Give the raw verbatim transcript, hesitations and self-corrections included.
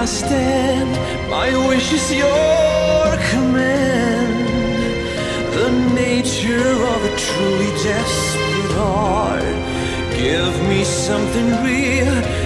I stand, my wish is your command. The nature of a truly desperate heart. Give me something real